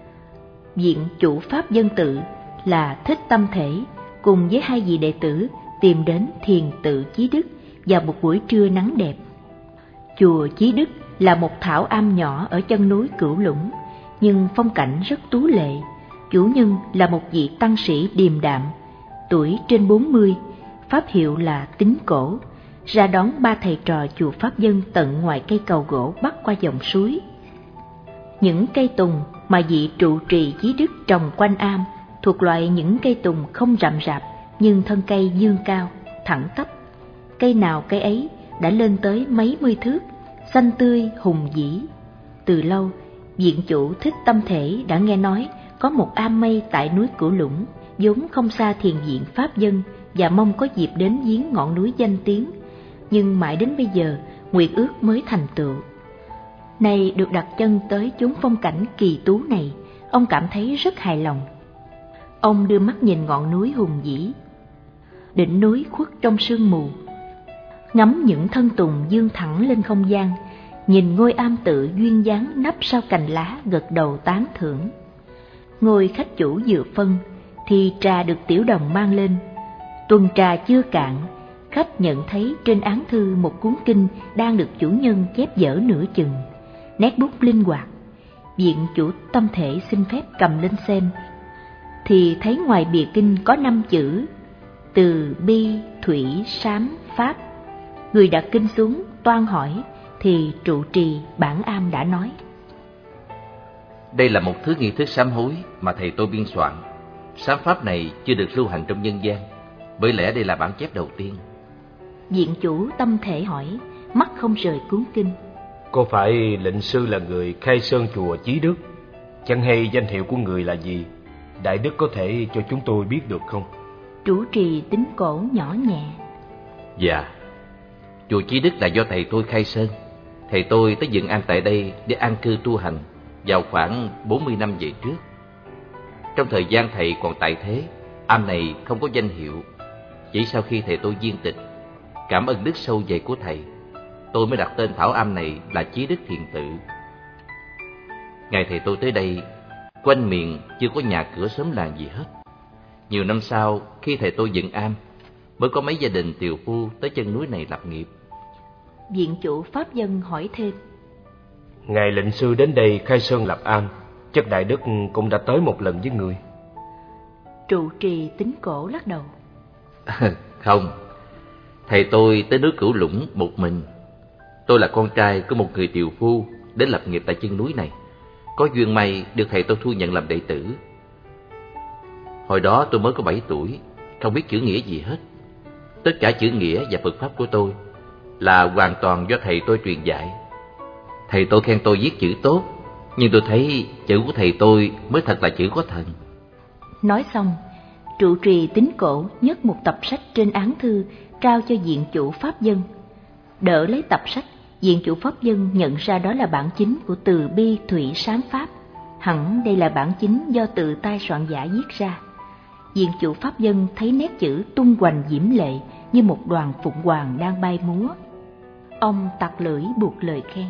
Viện chủ pháp dân tự là Thích Tâm Thể cùng với hai vị đệ tử tìm đến thiền tự Chí Đức vào một buổi trưa nắng đẹp. Chùa Chí Đức là một thảo am nhỏ ở chân núi Cửu Lũng, nhưng phong cảnh rất tú lệ. Chủ nhân là một vị tăng sĩ điềm đạm, tuổi trên 40, pháp hiệu là Tín Cổ, ra đón 3 thầy trò chùa Pháp Dân tận ngoài cây cầu gỗ bắc qua dòng suối. Những cây tùng mà vị trụ trì Chí Đức trồng quanh am thuộc loại những cây tùng không rậm rạp, nhưng thân cây dương cao, thẳng tắp. Cây nào cây ấy đã lên tới mấy mươi thước, xanh tươi hùng vĩ. Từ lâu, viện chủ Thích Tâm Thể đã nghe nói có một am mây tại núi Cửu Lũng, vốn không xa thiền viện Pháp Dân, và mong có dịp đến viếng ngọn núi danh tiếng. Nhưng mãi đến bây giờ, nguyện ước mới thành tựu. Nay được đặt chân tới chốn phong cảnh kỳ tú này, ông cảm thấy rất hài lòng. Ông đưa mắt nhìn ngọn núi hùng vĩ. Đỉnh núi khuất trong sương mù, ngắm những thân tùng dương thẳng lên không gian, nhìn ngôi am tự duyên dáng nấp sau cành lá gật đầu tán thưởng. Ngôi khách chủ vừa phân thì trà được Tiểu Đồng mang lên. Tuần trà chưa cạn, khách nhận thấy trên án thư một cuốn kinh đang được chủ nhân chép dở nửa chừng, nét bút linh hoạt. Viện chủ Tâm Thể xin phép cầm lên xem, thì thấy ngoài bìa kinh có 5 chữ: Từ bi thủy sám pháp. Người đặt kinh xuống toan hỏi, thì trụ trì bản am đã nói: Đây là một nghi thức sám hối mà thầy tôi biên soạn. Sám pháp này chưa được lưu hành trong nhân gian, bởi lẽ đây là bản chép đầu tiên. Viện chủ tâm thể hỏi, mắt không rời cuốn kinh. Có phải lệnh sư là người khai sơn chùa Chí Đức? Chẳng hay danh hiệu của người là gì? Đại đức có thể cho chúng tôi biết được không? Trụ trì Tín Cổ nhỏ nhẹ. Dạ, chùa Chí Đức là do thầy tôi khai sơn. Thầy tôi tới dựng am tại đây để an cư tu hành vào khoảng 40 năm về trước. Trong thời gian thầy còn tại thế, am này không có danh hiệu. Chỉ sau khi thầy tôi viên tịch, cảm ơn đức sâu dày của thầy, tôi mới đặt tên thảo am này là Chí Đức Thiền Tự. Ngày thầy tôi tới đây, quanh miền chưa có nhà cửa xóm làng gì hết. Nhiều năm sau, khi thầy tôi dựng am, mới có mấy gia đình tiều phu tới chân núi này lập nghiệp. Viện chủ pháp dân hỏi thêm. Ngài lệnh sư đến đây khai sơn lập am, chắc đại đức cũng đã tới một lần với người. Trụ trì Tín Cổ lắc đầu. Không, thầy tôi tới núi Cửu Lũng một mình. Tôi là con trai của một người tiều phu đến lập nghiệp tại chân núi này. Có duyên may được thầy tôi thu nhận làm đệ tử. Hồi đó tôi mới có 7 tuổi, không biết chữ nghĩa gì hết. Tất cả chữ nghĩa và Phật pháp của tôi là hoàn toàn do thầy tôi truyền dạy. Thầy tôi khen tôi viết chữ tốt, nhưng tôi thấy chữ của thầy tôi mới thật là chữ có thần. Nói xong, trụ trì Tín Cổ nhấc một tập sách trên án thư trao cho viện chủ pháp dân. Đỡ lấy tập sách, viện chủ pháp dân nhận ra đó là bản chính của Từ Bi Thủy Sám Pháp. Hẳn đây là bản chính do tự tay soạn giả viết ra. Viện chủ pháp dân thấy nét chữ tung hoành diễm lệ như một đoàn phụng hoàng đang bay múa. Ông tặc lưỡi buộc lời khen.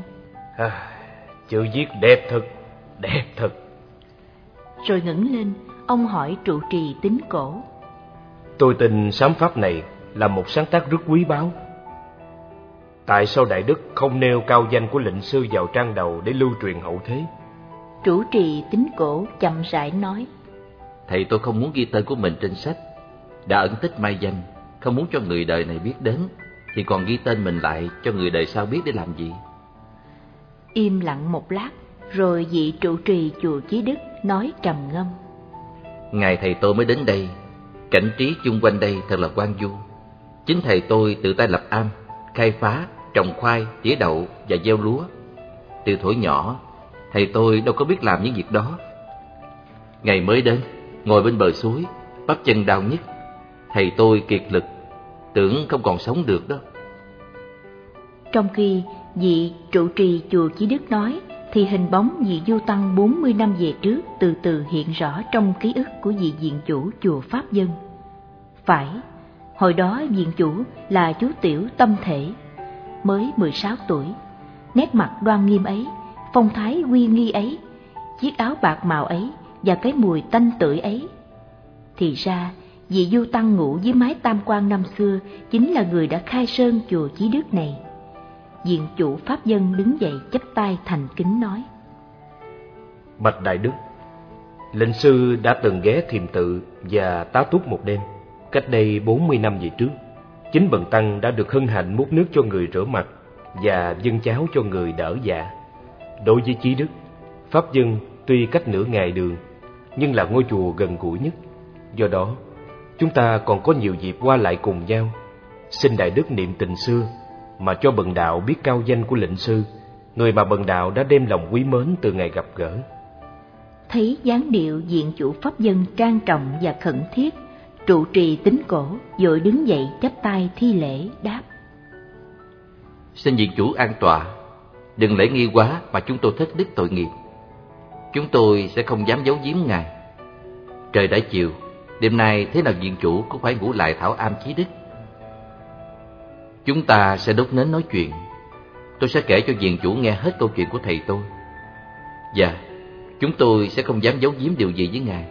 Chữ viết đẹp thật, đẹp thật. Rồi ngẩng lên, ông hỏi trụ trì Tín Cổ. Tôi tin sám pháp này là một sáng tác rất quý báu. Tại sao đại đức không nêu cao danh của lệnh sư vào trang đầu để lưu truyền hậu thế? Trụ trì Tín Cổ chậm rãi nói. Thầy tôi không muốn ghi tên của mình trên sách. Đã ẩn tích mai danh, không muốn cho người đời này biết đến, thì còn ghi tên mình lại cho người đời sau biết để làm gì? Im lặng một lát, rồi vị trụ trì chùa Chí Đức nói trầm ngâm. Ngày thầy tôi mới đến đây, cảnh trí chung quanh đây thật là hoang vu. Chính thầy tôi tự tay lập am, khai phá, trồng khoai, tỉa đậu và gieo lúa. Từ thuở nhỏ, thầy tôi đâu có biết làm những việc đó. Ngày mới đến, ngồi bên bờ suối, bắp chân đau nhức. Thầy tôi kiệt lực, tưởng không còn sống được đó. Trong khi vị trụ trì chùa Chí Đức nói, thì hình bóng vị du tăng 40 năm về trước từ từ hiện rõ trong ký ức của vị viện chủ chùa Pháp Dân. Phải, hồi đó viện chủ là chú tiểu tâm thể, mới 16 tuổi, nét mặt đoan nghiêm ấy, phong thái uy nghi ấy, chiếc áo bạc màu ấy và cái mùi tanh tưởi ấy. Thì ra, vị du tăng ngủ dưới mái tam quan năm xưa chính là người đã khai sơn chùa Chí Đức này. Viện chủ Pháp Dân đứng dậy chắp tay thành kính nói. Bạch đại đức, lệnh sư đã từng ghé Thiềm Tự và tá túc một đêm, cách đây 40 năm về trước. Chính bần tăng đã được hân hạnh múc nước cho người rửa mặt và dâng cháo cho người đỡ dạ. Đối với Chí Đức, Pháp Dân tuy cách nửa ngày đường, nhưng là ngôi chùa gần gũi nhất. Do đó, chúng ta còn có nhiều dịp qua lại cùng nhau. Xin đại đức niệm tình xưa mà cho bần đạo biết cao danh của lệnh sư, người mà bần đạo đã đem lòng quý mến từ ngày gặp gỡ. Thấy dáng điệu viện chủ Pháp Dân trang trọng và khẩn thiết, trụ trì Tín Cổ vội đứng dậy chắp tay thi lễ đáp. Xin viện chủ an tọa, đừng lễ nghi quá mà chúng tôi thất đức tội nghiệp. Chúng tôi sẽ không dám giấu giếm ngài. Trời đã chiều, đêm nay thế nào viện chủ cũng phải ngủ lại thảo am Chí Đức. Chúng ta sẽ đốt nến nói chuyện. Tôi sẽ kể cho viện chủ nghe hết câu chuyện của thầy tôi. Và chúng tôi sẽ không dám giấu giếm điều gì với ngài.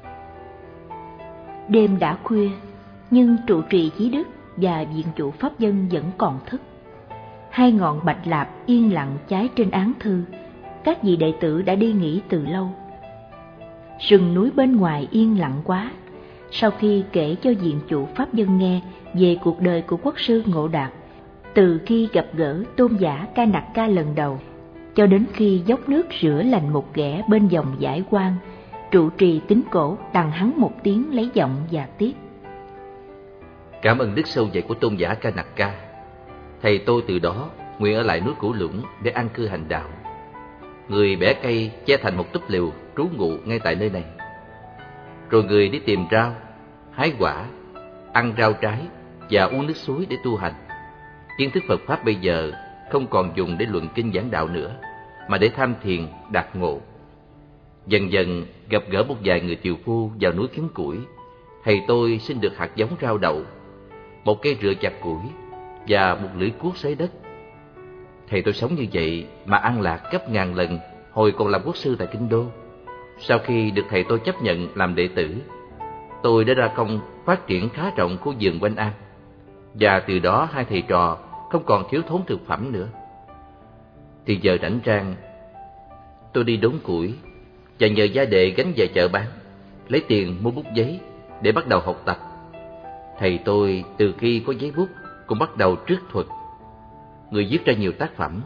Đêm đã khuya, nhưng trụ trì Chí Đức và viện chủ Pháp Dân vẫn còn thức. Hai ngọn bạch lạp yên lặng cháy trên án thư. Các vị đệ tử đã đi nghỉ từ lâu. Rừng núi bên ngoài yên lặng quá. Sau khi kể cho viện chủ Pháp Dân nghe về cuộc đời của quốc sư Ngộ Đạt, từ khi gặp gỡ tôn giả Ca Nặc Ca lần đầu cho đến khi dốc nước rửa lành một ghẻ bên dòng Giải Quan, trụ trì Tín Cổ đằng hắn một tiếng lấy giọng và tiếp. Cảm ơn đức sâu dày của tôn giả Kanaka, thầy tôi từ đó nguyện ở lại núi Cửu Lũng để an cư hành đạo. Người bẻ cây che thành một túp lều trú ngụ ngay tại nơi này. Rồi người đi tìm rau, hái quả, ăn rau trái và uống nước suối để tu hành. Kiến thức Phật Pháp bây giờ không còn dùng để luận kinh giảng đạo nữa, mà để tham thiền, đạt ngộ. Dần dần gặp gỡ một vài người tiều phu vào núi kiếm củi, thầy tôi xin được hạt giống rau đậu, một cây rựa chặt củi và một lưỡi cuốc xới đất. Thầy tôi sống như vậy mà an lạc gấp ngàn lần hồi còn làm quốc sư tại Kinh Đô. Sau khi được thầy tôi chấp nhận làm đệ tử, tôi đã ra công phát triển khá rộng khu vườn quanh An, và từ đó hai thầy trò không còn thiếu thốn thực phẩm nữa. Thì giờ rảnh rang, tôi đi đốn củi và nhờ gia đệ gánh về chợ bán, lấy tiền mua bút giấy để bắt đầu học tập. Thầy tôi từ khi có giấy bút cũng bắt đầu trích thuật. Người viết ra nhiều tác phẩm,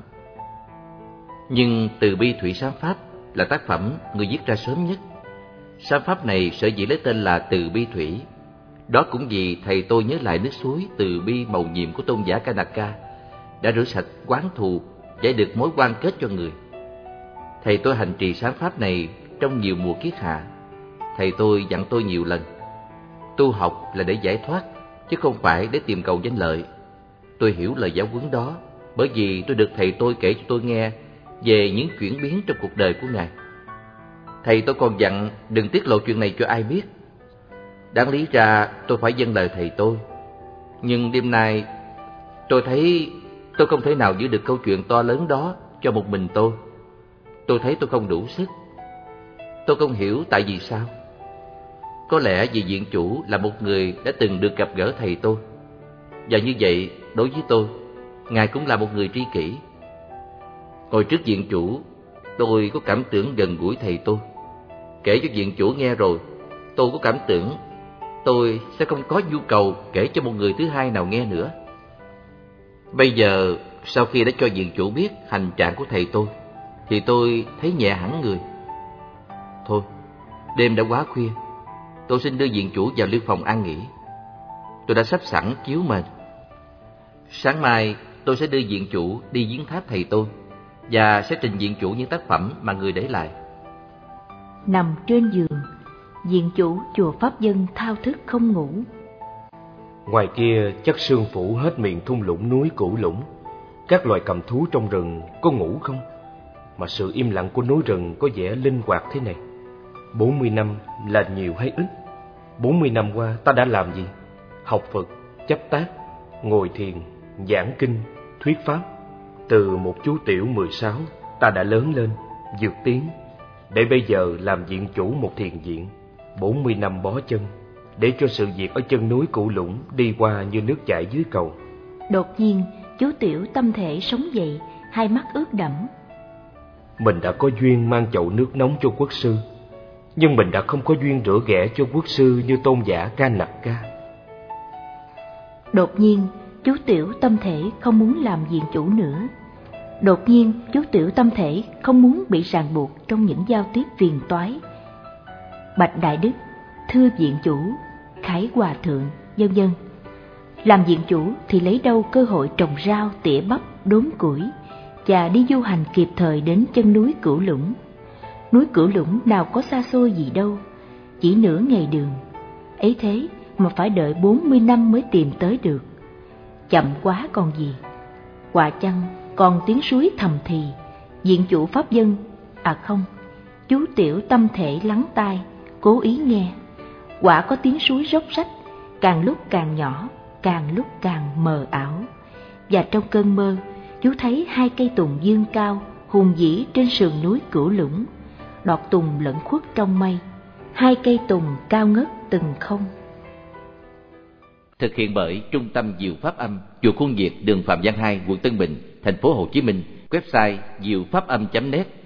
nhưng Từ Bi Thủy Sám Pháp là tác phẩm người viết ra sớm nhất. Sám Pháp này sở dĩ lấy tên là Từ Bi Thủy, đó cũng vì thầy tôi nhớ lại nước suối từ bi mầu nhiệm của tôn giả Kanaka đã rửa sạch oán thù, giải được mối quan kết cho người. Thầy tôi hành trì sám pháp này trong nhiều mùa kiết hạ. Thầy tôi dặn tôi nhiều lần, tu học là để giải thoát, chứ không phải để tìm cầu danh lợi. Tôi hiểu lời giáo huấn đó bởi vì tôi được thầy tôi kể cho tôi nghe về những chuyển biến trong cuộc đời của Ngài. Thầy tôi còn dặn đừng tiết lộ chuyện này cho ai biết. Đáng lý ra tôi phải vâng lời thầy tôi, nhưng đêm nay tôi thấy tôi không thể nào giữ được câu chuyện to lớn đó cho một mình tôi. Tôi thấy tôi không đủ sức. Tôi không hiểu tại vì sao. Có lẽ vì viện chủ là một người đã từng được gặp gỡ thầy tôi, và như vậy đối với tôi, Ngài cũng là một người tri kỷ. Ngồi trước viện chủ, tôi có cảm tưởng gần gũi thầy tôi. Kể cho viện chủ nghe rồi, tôi có cảm tưởng tôi sẽ không có nhu cầu kể cho một người thứ hai nào nghe nữa. Bây giờ, sau khi đã cho viện chủ biết hành trạng của thầy tôi, thì tôi thấy nhẹ hẳn người. Thôi, đêm đã quá khuya, tôi xin đưa viện chủ vào lưu phòng an nghỉ. Tôi đã sắp sẵn chiếu mền. Sáng mai tôi sẽ đưa viện chủ đi viếng tháp thầy tôi, và sẽ trình viện chủ những tác phẩm mà người để lại. Nằm trên giường, viện chủ chùa Pháp Dân thao thức không ngủ. Ngoài kia chắc sương phủ hết miền thung lũng núi Cửu Lũng. Các loài cầm thú trong rừng có ngủ không? Mà sự im lặng của núi rừng có vẻ linh hoạt thế này. 40 năm là nhiều hay ít? 40 năm qua ta đã làm gì? Học Phật, chấp tác, ngồi thiền, giảng kinh, thuyết pháp. Từ một chú tiểu 16, ta đã lớn lên, vượt tiến, để bây giờ làm viện chủ một thiền viện. 40 năm bó chân, để cho sự việc ở chân núi Cửu Lũng đi qua như nước chảy dưới cầu. Đột nhiên, chú tiểu tâm thể sống dậy, hai mắt ướt đẫm. Mình đã có duyên mang chậu nước nóng cho quốc sư, nhưng mình đã không có duyên rửa ghẻ cho quốc sư như tôn giả Kanaka. Đột nhiên, chú tiểu tâm thể không muốn làm viện chủ nữa. Đột nhiên, chú tiểu tâm thể không muốn bị ràng buộc trong những giao tiếp phiền toái. Bạch Đại Đức, thưa viện chủ, Khải Hòa Thượng, vân vân. Làm viện chủ thì lấy đâu cơ hội trồng rau, tỉa bắp, đốn củi và đi du hành kịp thời đến chân núi Cửu Lũng. Núi Cửu Lũng nào có xa xôi gì đâu, chỉ nửa ngày đường. Ấy thế mà phải đợi 40 năm mới tìm tới được. Chậm quá còn gì. Quả chăng còn tiếng suối thầm thì, viện chủ Pháp Dân, à không, chú tiểu tâm thể lắng tai, cố ý nghe. Quả có tiếng suối róc rách, càng lúc càng nhỏ, càng lúc càng mờ ảo. Và trong cơn mơ, chú thấy hai cây tùng dương cao hùng vĩ trên sườn núi Cửu Lũng. Đọt tùng lẫn khuất trong mây, hai cây tùng cao ngất từng không. Thực hiện bởi Trung tâm Diệu Pháp Âm, chùa Khuôn Việt, đường Phạm Văn 2, quận Tân Bình, thành phố Hồ Chí Minh. Website diệu pháp âm.net.